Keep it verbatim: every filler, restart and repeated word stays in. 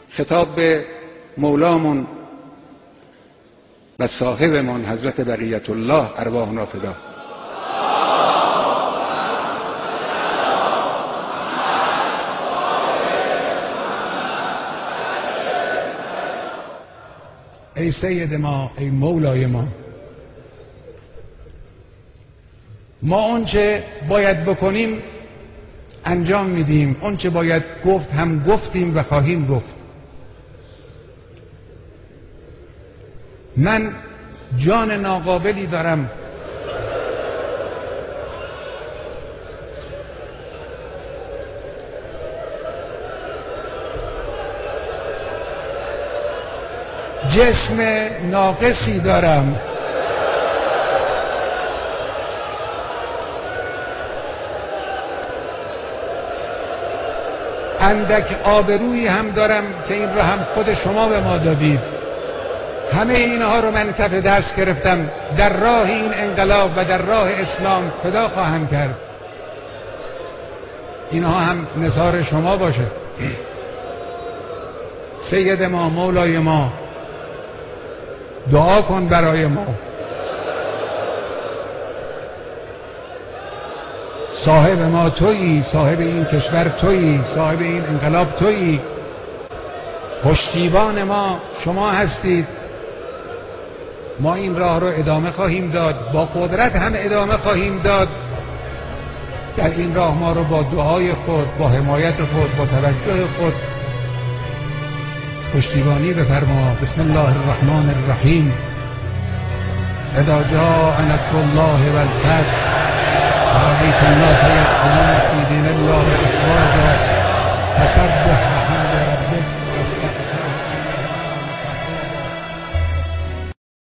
خطاب به مولامون و صاحبمان حضرت بقیت الله ارواحنا فدا. ای سید ما، ای مولای ما، ما اونچه باید بکنیم انجام میدیم، اونچه باید گفت هم گفتیم و خواهیم گفت. من جان ناقابلی دارم جسم ناقصی دارم، اندک آبرویی هم دارم که این را هم خود شما به ما دادید. همه اینها رو من کف دست گرفتم، در راه این انقلاب و در راه اسلام فدا خواهم کرد. اینها هم نثار شما باشه. سید ما، مولای ما، دعا کن برای ما. صاحب ما تویی، صاحب این کشور تویی، صاحب این انقلاب تویی، پشتیبان ما شما هستید. ما این راه رو ادامه خواهیم داد، با قدرت هم ادامه خواهیم داد. در این راه ما رو با دعای خود، با حمایت خود، با توجه خود پشتیبانی بفرما. بسم الله الرحمن الرحیم. اذا جاء نصر الله والفتح ورأيت الناس يدخلون في دين الله أفواجا فسبح بحمد ربك واستغفر